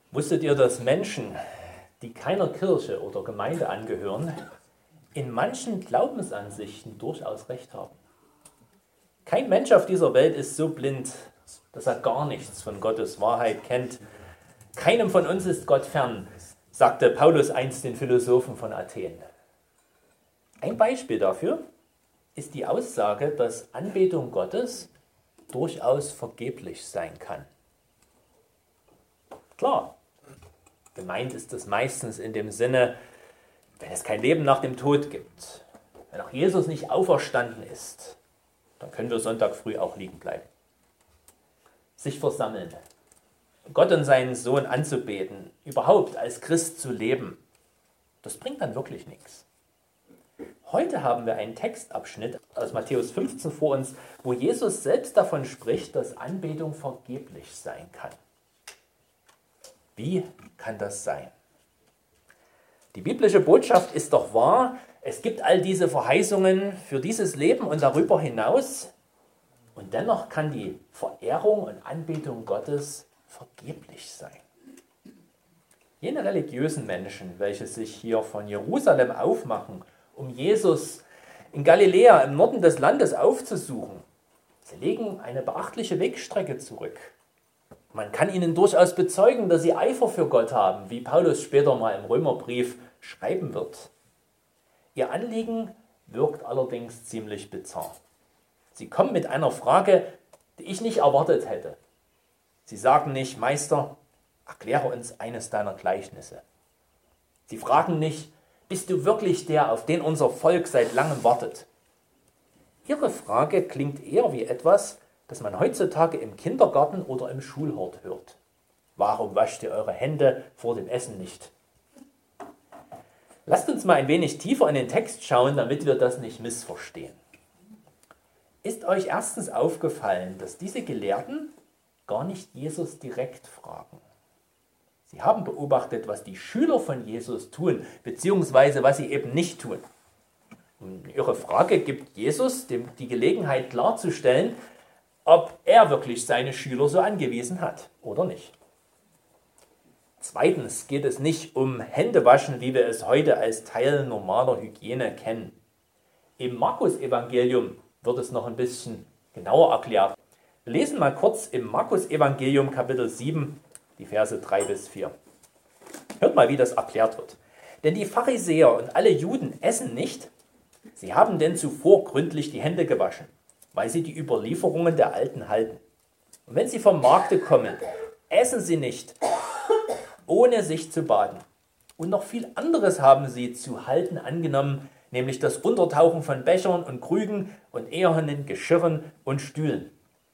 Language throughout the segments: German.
Wusstet ihr, dass Menschen, die keiner Kirche oder Gemeinde angehören, in manchen Glaubensansichten durchaus recht haben? Kein Mensch auf dieser Welt ist so blind, dass er gar nichts von Gottes Wahrheit kennt. Keinem von uns ist Gott fern, sagte Paulus einst den Philosophen von Athen. Ein Beispiel dafür ist die Aussage, dass Anbetung Gottes durchaus vergeblich sein kann. Klar, gemeint ist das meistens in dem Sinne, wenn es kein Leben nach dem Tod gibt, wenn auch Jesus nicht auferstanden ist, dann können wir Sonntag früh auch liegen bleiben. Sich versammeln, Gott und seinen Sohn anzubeten, überhaupt als Christ zu leben, das bringt dann wirklich nichts. Heute haben wir einen Textabschnitt aus Matthäus 15 vor uns, wo Jesus selbst davon spricht, dass Anbetung vergeblich sein kann. Wie kann das sein? Die biblische Botschaft ist doch wahr, es gibt all diese Verheißungen für dieses Leben und darüber hinaus, und dennoch kann die Verehrung und Anbetung Gottes vergeblich sein. Jene religiösen Menschen, welche sich hier von Jerusalem aufmachen, um Jesus in Galiläa im Norden des Landes aufzusuchen, sie legen eine beachtliche Wegstrecke zurück. Man kann ihnen durchaus bezeugen, dass sie Eifer für Gott haben, wie Paulus später mal im Römerbrief schreiben wird. Ihr Anliegen wirkt allerdings ziemlich bizarr. Sie kommen mit einer Frage, die ich nicht erwartet hätte. Sie sagen nicht, Meister, erkläre uns eines deiner Gleichnisse. Sie fragen nicht, bist du wirklich der, auf den unser Volk seit langem wartet? Ihre Frage klingt eher wie etwas, das man heutzutage im Kindergarten oder im Schulhort hört. Warum wascht ihr eure Hände vor dem Essen nicht? Lasst uns mal ein wenig tiefer in den Text schauen, damit wir das nicht missverstehen. Ist euch erstens aufgefallen, dass diese Gelehrten gar nicht Jesus direkt fragen? Sie haben beobachtet, was die Schüler von Jesus tun, beziehungsweise was sie eben nicht tun. Und ihre Frage gibt Jesus die Gelegenheit klarzustellen, ob er wirklich seine Schüler so angewiesen hat oder nicht. Zweitens geht es nicht um Händewaschen, wie wir es heute als Teil normaler Hygiene kennen. Im Markus-Evangelium wird es noch ein bisschen genauer erklärt. Wir lesen mal kurz im Markus-Evangelium Kapitel 7, die Verse 3 bis 4. Hört mal, wie das erklärt wird. Denn die Pharisäer und alle Juden essen nicht, sie haben denn zuvor gründlich die Hände gewaschen, weil sie die Überlieferungen der Alten halten. Und wenn sie vom Markte kommen, essen sie nicht, ohne sich zu baden. Und noch viel anderes haben sie zu halten angenommen, nämlich das Untertauchen von Bechern und Krügen und ehernen Geschirren und Stühlen.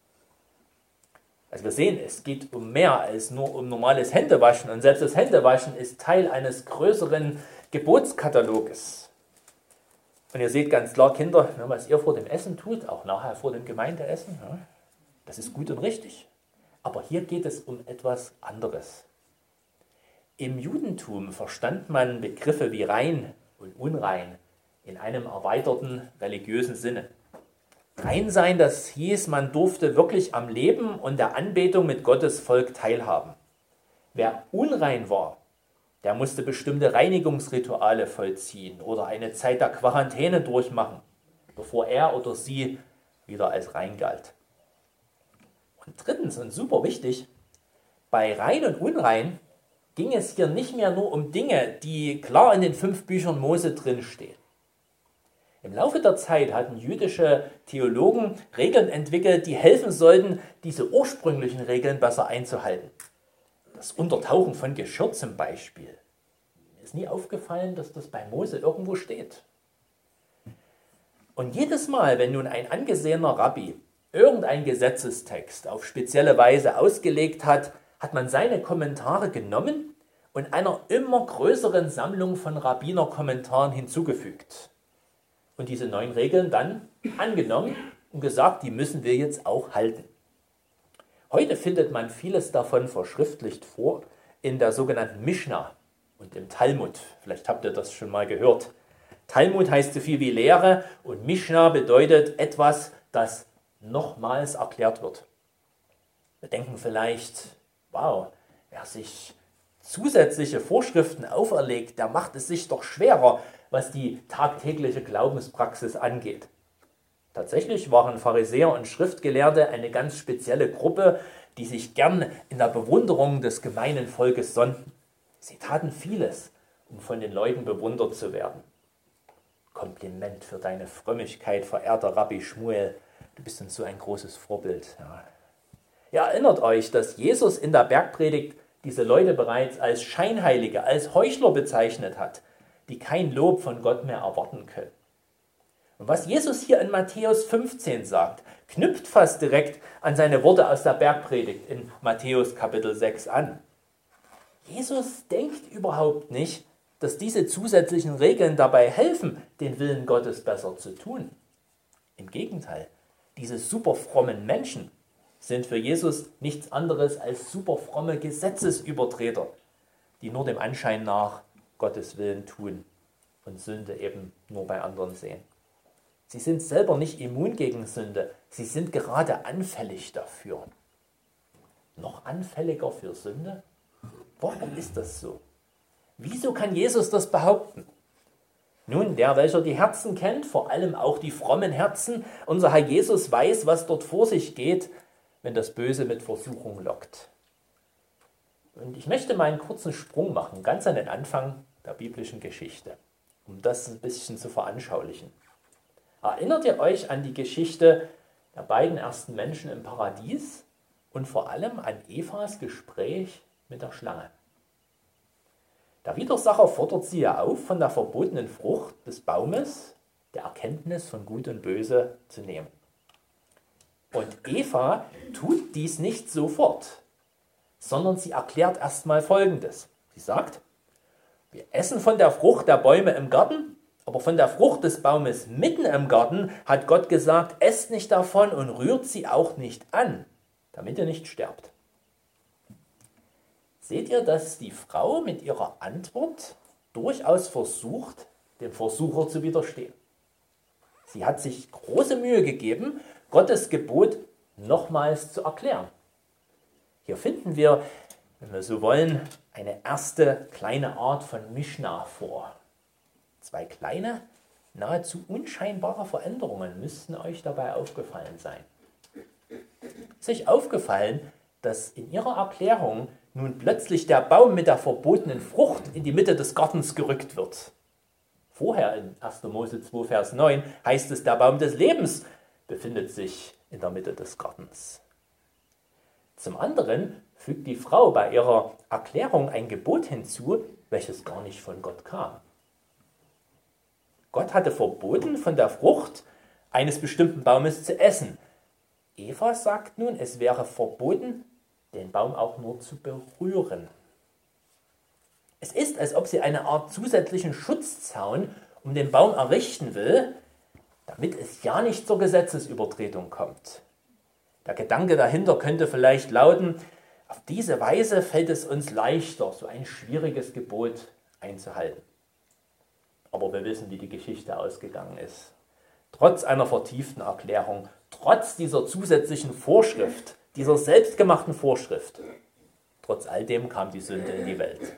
Also wir sehen, es geht um mehr als nur um normales Händewaschen. Und selbst das Händewaschen ist Teil eines größeren Gebotskataloges. Und ihr seht ganz klar, Kinder, was ihr vor dem Essen tut, auch nachher vor dem Gemeindeessen, das ist gut und richtig. Aber hier geht es um etwas anderes. Im Judentum verstand man Begriffe wie rein und unrein in einem erweiterten religiösen Sinne. Rein sein, das hieß, man durfte wirklich am Leben und der Anbetung mit Gottes Volk teilhaben. Wer unrein war, der musste bestimmte Reinigungsrituale vollziehen oder eine Zeit der Quarantäne durchmachen, bevor er oder sie wieder als rein galt. Und drittens und super wichtig, bei rein und unrein ging es hier nicht mehr nur um Dinge, die klar in den 5 Büchern Mose drinstehen. Im Laufe der Zeit hatten jüdische Theologen Regeln entwickelt, die helfen sollten, diese ursprünglichen Regeln besser einzuhalten. Das Untertauchen von Geschirr zum Beispiel. Mir ist nie aufgefallen, dass das bei Mose irgendwo steht. Und jedes Mal, wenn nun ein angesehener Rabbi irgendeinen Gesetzestext auf spezielle Weise ausgelegt hat, hat man seine Kommentare genommen und einer immer größeren Sammlung von Rabbinerkommentaren hinzugefügt. Und diese neuen Regeln dann angenommen und gesagt, die müssen wir jetzt auch halten. Heute findet man vieles davon verschriftlicht vor in der sogenannten Mishnah und im Talmud. Vielleicht habt ihr das schon mal gehört. Talmud heißt so viel wie Lehre und Mishnah bedeutet etwas, das nochmals erklärt wird. Wir denken vielleicht, wow, wer sich zusätzliche Vorschriften auferlegt, der macht es sich doch schwerer, was die tagtägliche Glaubenspraxis angeht. Tatsächlich waren Pharisäer und Schriftgelehrte eine ganz spezielle Gruppe, die sich gern in der Bewunderung des gemeinen Volkes sonnten. Sie taten vieles, um von den Leuten bewundert zu werden. Kompliment für deine Frömmigkeit, verehrter Rabbi Schmuel. Du bist uns so ein großes Vorbild. Ja. Ihr erinnert euch, dass Jesus in der Bergpredigt diese Leute bereits als Scheinheilige, als Heuchler bezeichnet hat, die kein Lob von Gott mehr erwarten können. Und was Jesus hier in Matthäus 15 sagt, knüpft fast direkt an seine Worte aus der Bergpredigt in Matthäus Kapitel 6 an. Jesus denkt überhaupt nicht, dass diese zusätzlichen Regeln dabei helfen, den Willen Gottes besser zu tun. Im Gegenteil, diese superfrommen Menschen sind für Jesus nichts anderes als superfromme Gesetzesübertreter, die nur dem Anschein nach Gottes Willen tun und Sünde eben nur bei anderen sehen. Sie sind selber nicht immun gegen Sünde, sie sind gerade anfällig dafür. Noch anfälliger für Sünde? Warum ist das so? Wieso kann Jesus das behaupten? Nun, der, welcher die Herzen kennt, vor allem auch die frommen Herzen, unser Herr Jesus weiß, was dort vor sich geht, wenn das Böse mit Versuchung lockt. Und ich möchte mal einen kurzen Sprung machen, ganz an den Anfang der biblischen Geschichte, um das ein bisschen zu veranschaulichen. Erinnert ihr euch an die Geschichte der beiden ersten Menschen im Paradies und vor allem an Evas Gespräch mit der Schlange? Der Widersacher fordert sie ja auf, von der verbotenen Frucht des Baumes, der Erkenntnis von Gut und Böse, zu nehmen. Und Eva tut dies nicht sofort, sondern sie erklärt erstmal Folgendes. Sie sagt, wir essen von der Frucht der Bäume im Garten, aber von der Frucht des Baumes mitten im Garten hat Gott gesagt, esst nicht davon und rührt sie auch nicht an, damit ihr nicht sterbt. Seht ihr, dass die Frau mit ihrer Antwort durchaus versucht, dem Versucher zu widerstehen? Sie hat sich große Mühe gegeben, Gottes Gebot nochmals zu erklären. Hier finden wir, wenn wir so wollen, eine erste kleine Art von Mishnah vor. Zwei kleine, nahezu unscheinbare Veränderungen müssten euch dabei aufgefallen sein. Ist euch aufgefallen, dass in ihrer Erklärung nun plötzlich der Baum mit der verbotenen Frucht in die Mitte des Gartens gerückt wird? Vorher in 1. Mose 2, Vers 9 heißt es, der Baum des Lebens befindet sich in der Mitte des Gartens. Zum anderen fügt die Frau bei ihrer Erklärung ein Gebot hinzu, welches gar nicht von Gott kam. Gott hatte verboten, von der Frucht eines bestimmten Baumes zu essen. Eva sagt nun, es wäre verboten, den Baum auch nur zu berühren. Es ist, als ob sie eine Art zusätzlichen Schutzzaun um den Baum errichten will, damit es ja nicht zur Gesetzesübertretung kommt. Der Gedanke dahinter könnte vielleicht lauten, auf diese Weise fällt es uns leichter, so ein schwieriges Gebot einzuhalten. Aber wir wissen, wie die Geschichte ausgegangen ist. Trotz einer vertieften Erklärung, trotz dieser zusätzlichen Vorschrift, dieser selbstgemachten Vorschrift, trotz all dem kam die Sünde in die Welt.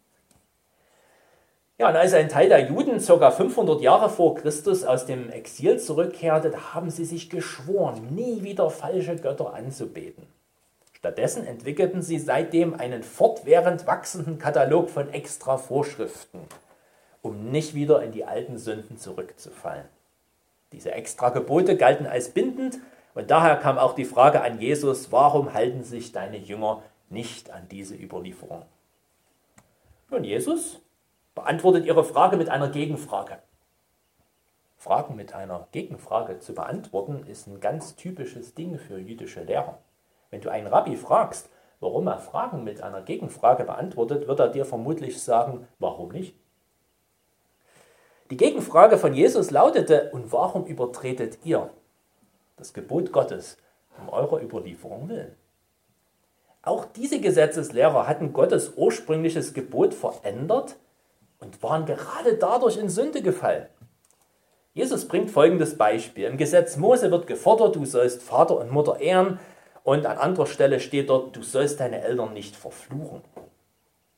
Ja, und als ein Teil der Juden ca. 500 Jahre vor Christus aus dem Exil zurückkehrte, da haben sie sich geschworen, nie wieder falsche Götter anzubeten. Stattdessen entwickelten sie seitdem einen fortwährend wachsenden Katalog von extra Vorschriften, um nicht wieder in die alten Sünden zurückzufallen. Diese extra Gebote galten als bindend und daher kam auch die Frage an Jesus, warum halten sich deine Jünger nicht an diese Überlieferung? Nun, Jesus beantwortet ihre Frage mit einer Gegenfrage. Fragen mit einer Gegenfrage zu beantworten, ist ein ganz typisches Ding für jüdische Lehrer. Wenn du einen Rabbi fragst, warum er Fragen mit einer Gegenfrage beantwortet, wird er dir vermutlich sagen, warum nicht? Die Gegenfrage von Jesus lautete, und warum übertretet ihr das Gebot Gottes um eurer Überlieferung willen? Auch diese Gesetzeslehrer hatten Gottes ursprüngliches Gebot verändert und waren gerade dadurch in Sünde gefallen. Jesus bringt folgendes Beispiel. Im Gesetz Mose wird gefordert, du sollst Vater und Mutter ehren, und an anderer Stelle steht dort, du sollst deine Eltern nicht verfluchen.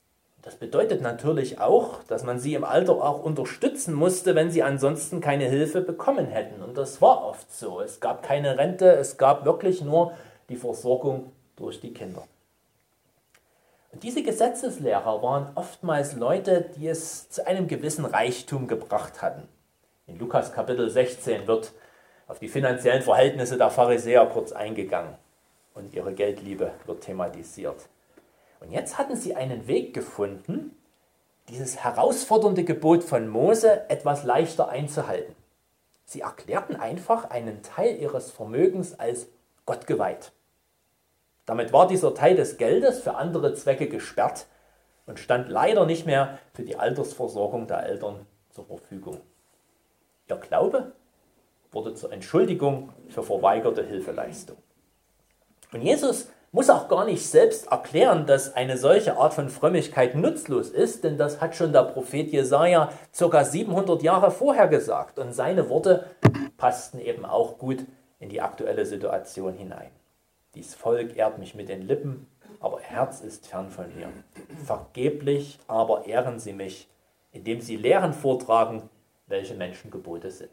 Das bedeutet natürlich auch, dass man sie im Alter auch unterstützen musste, wenn sie ansonsten keine Hilfe bekommen hätten. Und das war oft so. Es gab keine Rente, es gab wirklich nur die Versorgung durch die Kinder. Und diese Gesetzeslehrer waren oftmals Leute, die es zu einem gewissen Reichtum gebracht hatten. In Lukas Kapitel 16 wird auf die finanziellen Verhältnisse der Pharisäer kurz eingegangen und ihre Geldliebe wird thematisiert. Und jetzt hatten sie einen Weg gefunden, dieses herausfordernde Gebot von Mose etwas leichter einzuhalten. Sie erklärten einfach einen Teil ihres Vermögens als Gott geweiht. Damit war dieser Teil des Geldes für andere Zwecke gesperrt und stand leider nicht mehr für die Altersversorgung der Eltern zur Verfügung. Ihr Glaube wurde zur Entschuldigung für verweigerte Hilfeleistung. Und Jesus muss auch gar nicht selbst erklären, dass eine solche Art von Frömmigkeit nutzlos ist, denn das hat schon der Prophet Jesaja ca. 700 Jahre vorher gesagt. Und seine Worte passten eben auch gut in die aktuelle Situation hinein. Dies Volk ehrt mich mit den Lippen, aber ihr Herz ist fern von mir. Vergeblich aber ehren sie mich, indem sie Lehren vortragen, welche Menschengebote sind.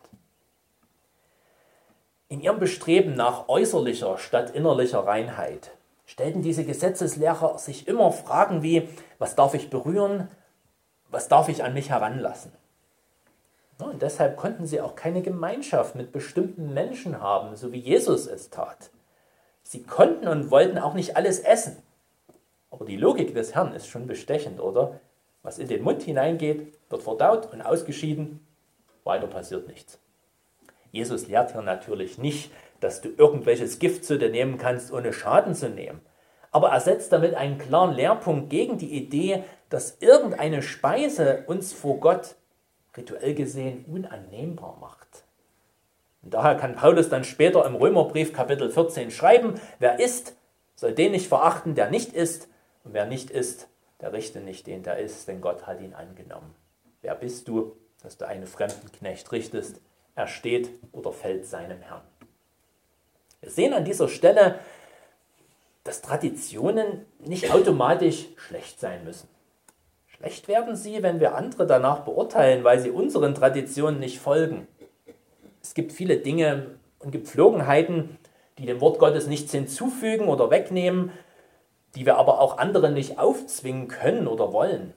In ihrem Bestreben nach äußerlicher statt innerlicher Reinheit stellten diese Gesetzeslehrer sich immer Fragen wie, was darf ich berühren, was darf ich an mich heranlassen? Und deshalb konnten sie auch keine Gemeinschaft mit bestimmten Menschen haben, so wie Jesus es tat. Sie konnten und wollten auch nicht alles essen. Aber die Logik des Herrn ist schon bestechend, oder? Was in den Mund hineingeht, wird verdaut und ausgeschieden, weiter passiert nichts. Jesus lehrt hier natürlich nicht, dass du irgendwelches Gift zu dir nehmen kannst, ohne Schaden zu nehmen. Aber er setzt damit einen klaren Lehrpunkt gegen die Idee, dass irgendeine Speise uns vor Gott rituell gesehen unannehmbar macht. Und daher kann Paulus dann später im Römerbrief Kapitel 14 schreiben, wer isst, soll den nicht verachten, der nicht isst, und wer nicht isst, der richte nicht den, der isst, denn Gott hat ihn angenommen. Wer bist du, dass du einen fremden Knecht richtest? Er steht oder fällt seinem Herrn. Wir sehen an dieser Stelle, dass Traditionen nicht automatisch schlecht sein müssen. Schlecht werden sie, wenn wir andere danach beurteilen, weil sie unseren Traditionen nicht folgen. Es gibt viele Dinge und Gepflogenheiten, die dem Wort Gottes nichts hinzufügen oder wegnehmen, die wir aber auch anderen nicht aufzwingen können oder wollen.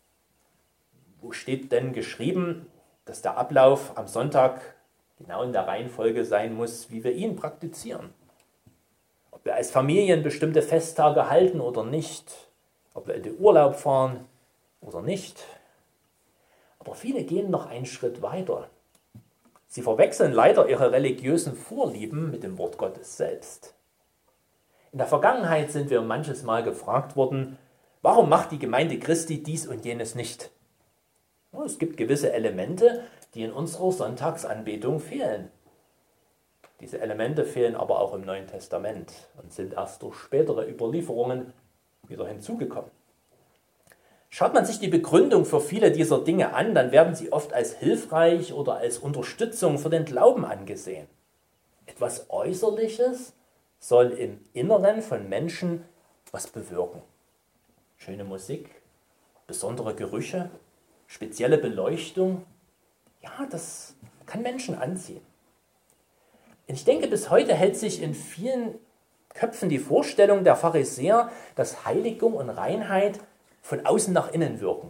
Wo steht denn geschrieben, dass der Ablauf am Sonntag genau in der Reihenfolge sein muss, wie wir ihn praktizieren? Ob wir als Familien bestimmte Festtage halten oder nicht, ob wir in den Urlaub fahren oder nicht. Aber viele gehen noch einen Schritt weiter. Sie verwechseln leider ihre religiösen Vorlieben mit dem Wort Gottes selbst. In der Vergangenheit sind wir manches Mal gefragt worden, warum macht die Gemeinde Christi dies und jenes nicht? Es gibt gewisse Elemente, die in unserer Sonntagsanbetung fehlen. Diese Elemente fehlen aber auch im Neuen Testament und sind erst durch spätere Überlieferungen wieder hinzugekommen. Schaut man sich die Begründung für viele dieser Dinge an, dann werden sie oft als hilfreich oder als Unterstützung für den Glauben angesehen. Etwas Äußerliches soll im Inneren von Menschen was bewirken. Schöne Musik, besondere Gerüche, spezielle Beleuchtung, ja, das kann Menschen anziehen. Und ich denke, bis heute hält sich in vielen Köpfen die Vorstellung der Pharisäer, dass Heiligung und Reinheit von außen nach innen wirken.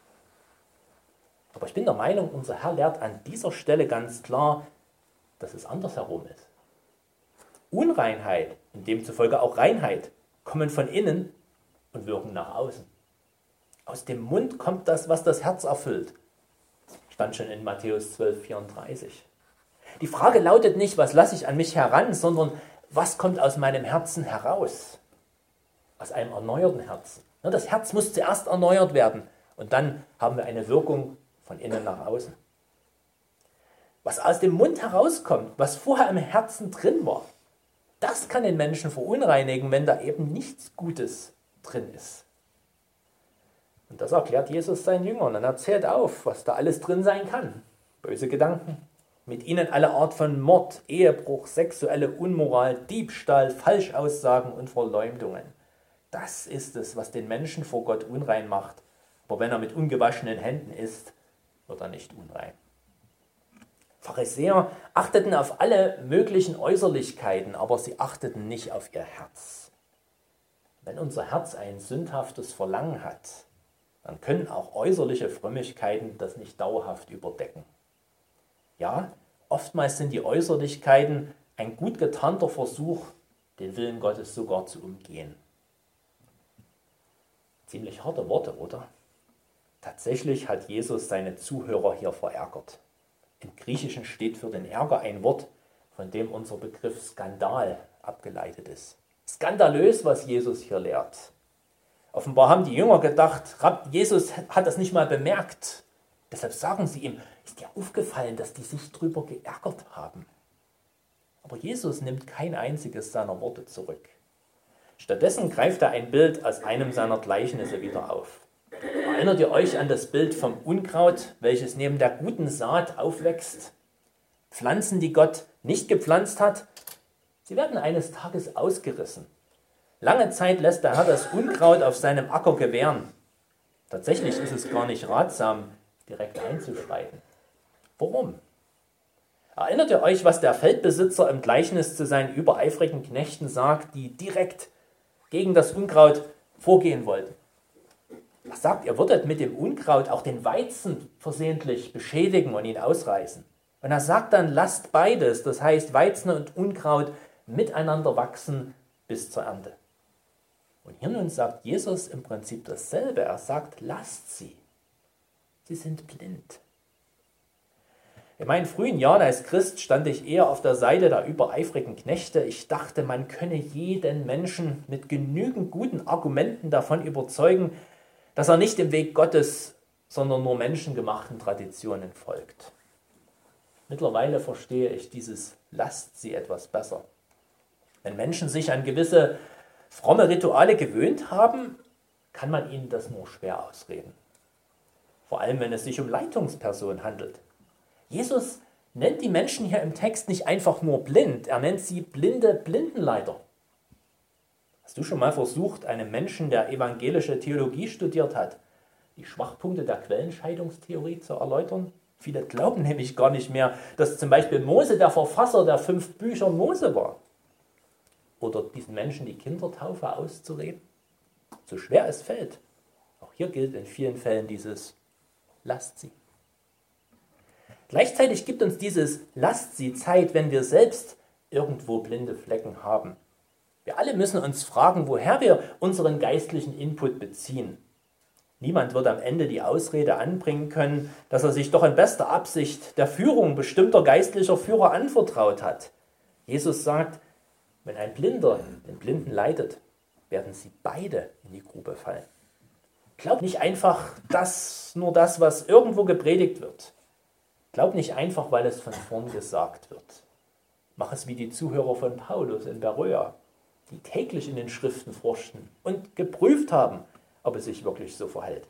Aber ich bin der Meinung, unser Herr lehrt an dieser Stelle ganz klar, dass es andersherum ist. Unreinheit und demzufolge auch Reinheit kommen von innen und wirken nach außen. Aus dem Mund kommt das, was das Herz erfüllt. Stand schon in Matthäus 12,34. Die Frage lautet nicht, was lasse ich an mich heran, sondern was kommt aus meinem Herzen heraus? Aus einem erneuerten Herzen. Das Herz muss zuerst erneuert werden und dann haben wir eine Wirkung von innen nach außen. Was aus dem Mund herauskommt, was vorher im Herzen drin war, das kann den Menschen verunreinigen, wenn da eben nichts Gutes drin ist. Und das erklärt Jesus seinen Jüngern und erzählt auf, was da alles drin sein kann. Böse Gedanken, mit ihnen alle Art von Mord, Ehebruch, sexuelle Unmoral, Diebstahl, Falschaussagen und Verleumdungen. Das ist es, was den Menschen vor Gott unrein macht aber wenn er mit ungewaschenen Händen isst, wird er nicht unrein. Pharisäer achteten auf alle möglichen Äußerlichkeiten, aber sie achteten nicht auf ihr Herz. Wenn unser Herz ein sündhaftes Verlangen hat, dann können auch äußerliche Frömmigkeiten das nicht dauerhaft überdecken. Ja, oftmals sind die Äußerlichkeiten ein gut getarnter Versuch, den Willen Gottes sogar zu umgehen. Ziemlich harte Worte, oder? Tatsächlich hat Jesus seine Zuhörer hier verärgert. Im Griechischen steht für den Ärger ein Wort, von dem unser Begriff Skandal abgeleitet ist. Skandalös, was Jesus hier lehrt. Offenbar haben die Jünger gedacht, Jesus hat das nicht mal bemerkt. Deshalb sagen sie ihm, ist dir aufgefallen, dass die sich drüber geärgert haben? Aber Jesus nimmt kein einziges seiner Worte zurück. Stattdessen greift er ein Bild aus einem seiner Gleichnisse wieder auf. Erinnert ihr euch an das Bild vom Unkraut, welches neben der guten Saat aufwächst? Pflanzen, die Gott nicht gepflanzt hat, sie werden eines Tages ausgerissen. Lange Zeit lässt der Herr das Unkraut auf seinem Acker gewähren. Tatsächlich ist es gar nicht ratsam, direkt einzuschreiten. Warum? Erinnert ihr euch, was der Feldbesitzer im Gleichnis zu seinen übereifrigen Knechten sagt, die direkt gegen das Unkraut vorgehen wollten? Er sagt, ihr würdet mit dem Unkraut auch den Weizen versehentlich beschädigen und ihn ausreißen. Und er sagt dann, lasst beides, das heißt Weizen und Unkraut, miteinander wachsen bis zur Ernte. Und hier nun sagt Jesus im Prinzip dasselbe. Er sagt, lasst sie. Sie sind blind. In meinen frühen Jahren als Christ stand ich eher auf der Seite der übereifrigen Knechte. Ich dachte, man könne jeden Menschen mit genügend guten Argumenten davon überzeugen, dass er nicht dem Weg Gottes, sondern nur menschengemachten Traditionen folgt. Mittlerweile verstehe ich dieses lasst sie etwas besser. Wenn Menschen sich an gewisse fromme Rituale gewöhnt haben, kann man ihnen das nur schwer ausreden. Vor allem, wenn es sich um Leitungspersonen handelt. Jesus nennt die Menschen hier im Text nicht einfach nur blind, er nennt sie blinde Blindenleiter. Hast du schon mal versucht, einem Menschen, der evangelische Theologie studiert hat, die Schwachpunkte der Quellenscheidungstheorie zu erläutern? Viele glauben nämlich gar nicht mehr, dass zum Beispiel Mose der Verfasser der 5 Bücher Mose war. Oder diesen Menschen die Kindertaufe auszureden. So schwer es fällt. Auch hier gilt in vielen Fällen dieses lasst sie. Gleichzeitig gibt uns dieses lasst sie Zeit, wenn wir selbst irgendwo blinde Flecken haben. Wir alle müssen uns fragen, woher wir unseren geistlichen Input beziehen. Niemand wird am Ende die Ausrede anbringen können, dass er sich doch in bester Absicht der Führung bestimmter geistlicher Führer anvertraut hat. Jesus sagt, wenn ein Blinder den Blinden leitet, werden sie beide in die Grube fallen. Glaub nicht einfach nur das, was irgendwo gepredigt wird. Glaub nicht einfach, weil es von vorn gesagt wird. Mach es wie die Zuhörer von Paulus in Beröa, die täglich in den Schriften forschten und geprüft haben, ob es sich wirklich so verhält.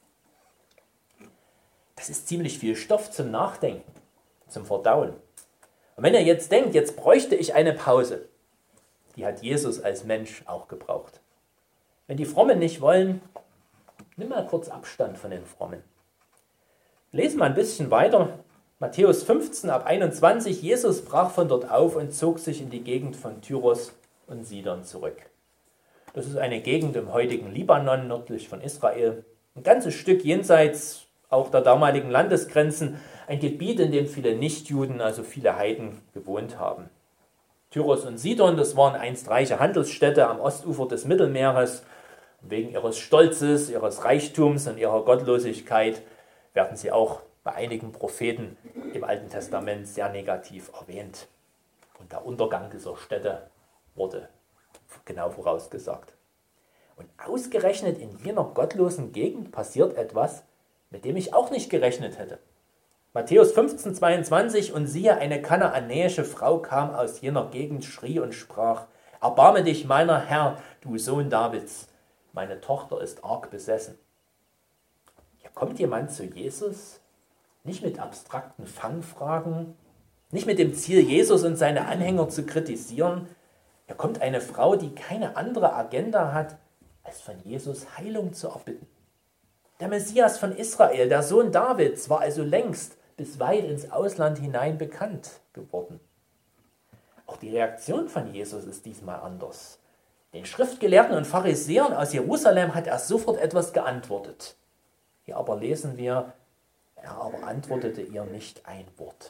Das ist ziemlich viel Stoff zum Nachdenken, zum Verdauen. Und wenn ihr jetzt denkt, jetzt bräuchte ich eine Pause, die hat Jesus als Mensch auch gebraucht. Wenn die Frommen nicht wollen, nimm mal kurz Abstand von den Frommen. Lesen wir ein bisschen weiter. Matthäus 15 ab 21. Jesus brach von dort auf und zog sich in die Gegend von Tyros und Sidon zurück. Das ist eine Gegend im heutigen Libanon, nördlich von Israel. Ein ganzes Stück jenseits auch der damaligen Landesgrenzen. Ein Gebiet, in dem viele Nichtjuden, also viele Heiden, gewohnt haben. Tyros und Sidon, das waren einst reiche Handelsstädte am Ostufer des Mittelmeeres. Wegen ihres Stolzes, ihres Reichtums und ihrer Gottlosigkeit werden sie auch bei einigen Propheten im Alten Testament sehr negativ erwähnt. Und der Untergang dieser Städte wurde genau vorausgesagt. Und ausgerechnet in jener gottlosen Gegend passiert etwas, mit dem ich auch nicht gerechnet hätte. Matthäus 15, 22, und siehe, eine kanaanäische Frau kam aus jener Gegend, schrie und sprach, erbarme dich meiner Herr, du Sohn Davids, meine Tochter ist arg besessen. Hier kommt jemand zu Jesus, nicht mit abstrakten Fangfragen, nicht mit dem Ziel, Jesus und seine Anhänger zu kritisieren. Hier kommt eine Frau, die keine andere Agenda hat, als von Jesus Heilung zu erbitten. Der Messias von Israel, der Sohn Davids, war also längst bis weit ins Ausland hinein bekannt geworden. Auch die Reaktion von Jesus ist diesmal anders. Den Schriftgelehrten und Pharisäern aus Jerusalem hat er sofort etwas geantwortet. Hier aber lesen wir, er aber antwortete ihr nicht ein Wort.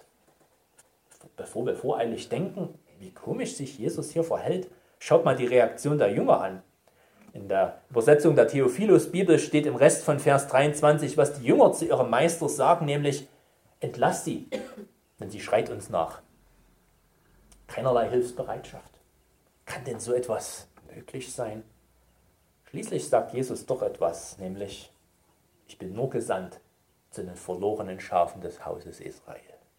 Bevor wir voreilig denken, wie komisch sich Jesus hier verhält, schaut mal die Reaktion der Jünger an. In der Übersetzung der Theophilus-Bibel steht im Rest von Vers 23, was die Jünger zu ihrem Meister sagen, nämlich: Entlass sie, denn sie schreit uns nach. Keinerlei Hilfsbereitschaft. Kann denn so etwas möglich sein? Schließlich sagt Jesus doch etwas, nämlich: Ich bin nur gesandt zu den verlorenen Schafen des Hauses Israel.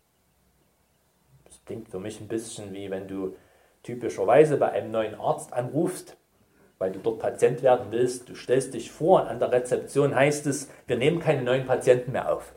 Das klingt für mich ein bisschen wie wenn du typischerweise bei einem neuen Arzt anrufst, weil du dort Patient werden willst. Du stellst dich vor und an der Rezeption heißt es, wir nehmen keine neuen Patienten mehr auf.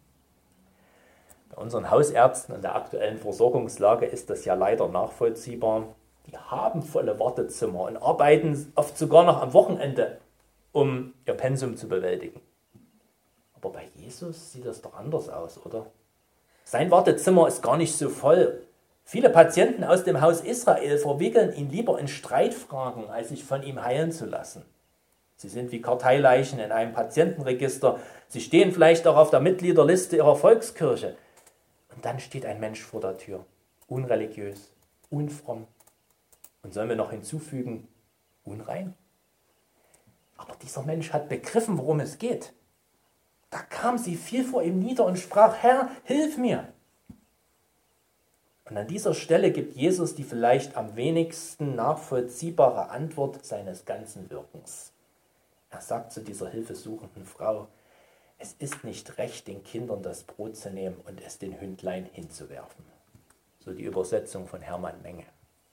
Bei unseren Hausärzten und der aktuellen Versorgungslage ist das ja leider nachvollziehbar. Die haben volle Wartezimmer und arbeiten oft sogar noch am Wochenende, um ihr Pensum zu bewältigen. Aber bei Jesus sieht das doch anders aus, oder? Sein Wartezimmer ist gar nicht so voll. Viele Patienten aus dem Haus Israel verwickeln ihn lieber in Streitfragen, als sich von ihm heilen zu lassen. Sie sind wie Karteileichen in einem Patientenregister. Sie stehen vielleicht auch auf der Mitgliederliste ihrer Volkskirche. Und dann steht ein Mensch vor der Tür, unreligiös, unfromm. Und sollen wir noch hinzufügen, unrein? Aber dieser Mensch hat begriffen, worum es geht. Da kam sie, fiel vor ihm nieder und sprach: Herr, hilf mir! Und an dieser Stelle gibt Jesus die vielleicht am wenigsten nachvollziehbare Antwort seines ganzen Wirkens. Er sagt zu dieser hilfesuchenden Frau: Es ist nicht recht, den Kindern das Brot zu nehmen und es den Hündlein hinzuwerfen. So die Übersetzung von Hermann Menge.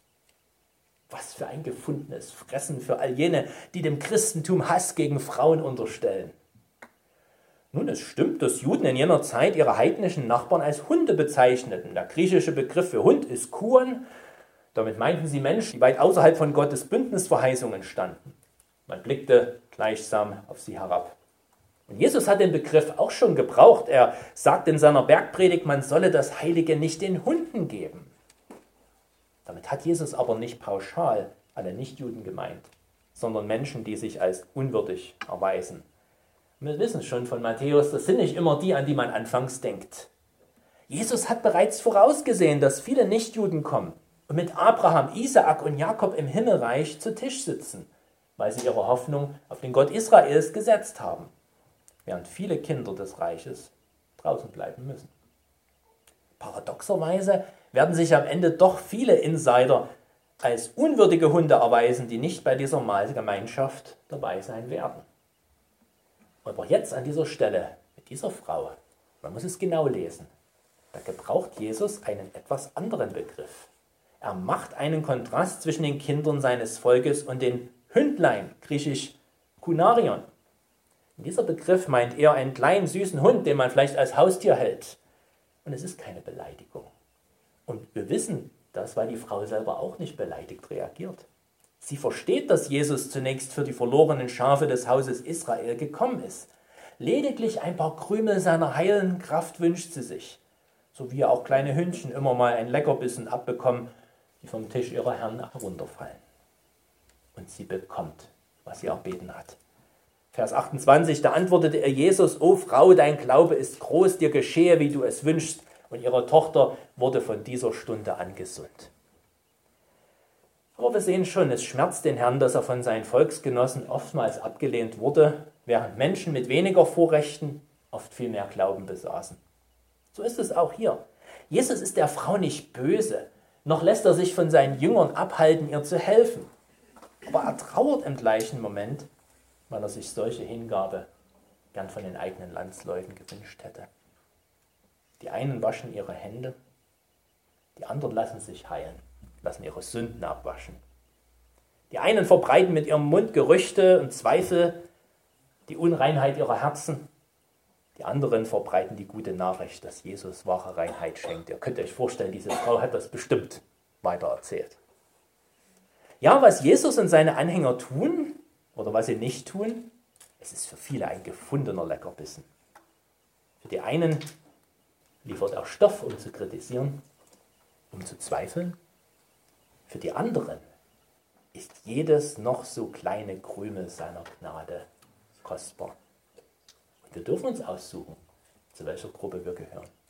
Was für ein gefundenes Fressen für all jene, die dem Christentum Hass gegen Frauen unterstellen. Nun, es stimmt, dass Juden in jener Zeit ihre heidnischen Nachbarn als Hunde bezeichneten. Der griechische Begriff für Hund ist Kuon. Damit meinten sie Menschen, die weit außerhalb von Gottes Bündnisverheißungen standen. Man blickte gleichsam auf sie herab. Und Jesus hat den Begriff auch schon gebraucht. Er sagt in seiner Bergpredigt, man solle das Heilige nicht den Hunden geben. Damit hat Jesus aber nicht pauschal alle Nichtjuden gemeint, sondern Menschen, die sich als unwürdig erweisen. Wir wissen schon von Matthäus, das sind nicht immer die, an die man anfangs denkt. Jesus hat bereits vorausgesehen, dass viele Nichtjuden kommen und mit Abraham, Isaak und Jakob im Himmelreich zu Tisch sitzen, weil sie ihre Hoffnung auf den Gott Israels gesetzt haben, während viele Kinder des Reiches draußen bleiben müssen. Paradoxerweise werden sich am Ende doch viele Insider als unwürdige Hunde erweisen, die nicht bei dieser Mahlgemeinschaft dabei sein werden. Aber jetzt an dieser Stelle mit dieser Frau, man muss es genau lesen, da gebraucht Jesus einen etwas anderen Begriff. Er macht einen Kontrast zwischen den Kindern seines Volkes und den Hündlein, griechisch Kunarion. Dieser Begriff meint eher einen kleinen, süßen Hund, den man vielleicht als Haustier hält. Und es ist keine Beleidigung. Und wir wissen das, weil die Frau selber auch nicht beleidigt reagiert. Sie versteht, dass Jesus zunächst für die verlorenen Schafe des Hauses Israel gekommen ist. Lediglich ein paar Krümel seiner heilenden Kraft wünscht sie sich, so wie auch kleine Hündchen immer mal ein Leckerbissen abbekommen, die vom Tisch ihrer Herren herunterfallen. Und sie bekommt, was sie erbeten hat. Vers 28, da antwortete ihr Jesus: O Frau, dein Glaube ist groß, dir geschehe, wie du es wünschst. Und ihre Tochter wurde von dieser Stunde an gesund. Aber wir sehen schon, es schmerzt den Herrn, dass er von seinen Volksgenossen oftmals abgelehnt wurde, während Menschen mit weniger Vorrechten oft viel mehr Glauben besaßen. So ist es auch hier. Jesus ist der Frau nicht böse, noch lässt er sich von seinen Jüngern abhalten, ihr zu helfen. Aber er trauert im gleichen Moment, weil er sich solche Hingabe gern von den eigenen Landsleuten gewünscht hätte. Die einen waschen ihre Hände, die anderen lassen sich heilen, lassen ihre Sünden abwaschen. Die einen verbreiten mit ihrem Mund Gerüchte und Zweifel, die Unreinheit ihrer Herzen. Die anderen verbreiten die gute Nachricht, dass Jesus wahre Reinheit schenkt. Ihr könnt euch vorstellen, diese Frau hat das bestimmt weitererzählt. Ja, was Jesus und seine Anhänger tun oder was sie nicht tun, Es ist für viele ein gefundener Leckerbissen. Für die einen liefert er Stoff, um zu kritisieren, um zu zweifeln. Für die anderen ist jedes noch so kleine Krümel seiner Gnade kostbar. Und wir dürfen uns aussuchen, zu welcher Gruppe wir gehören.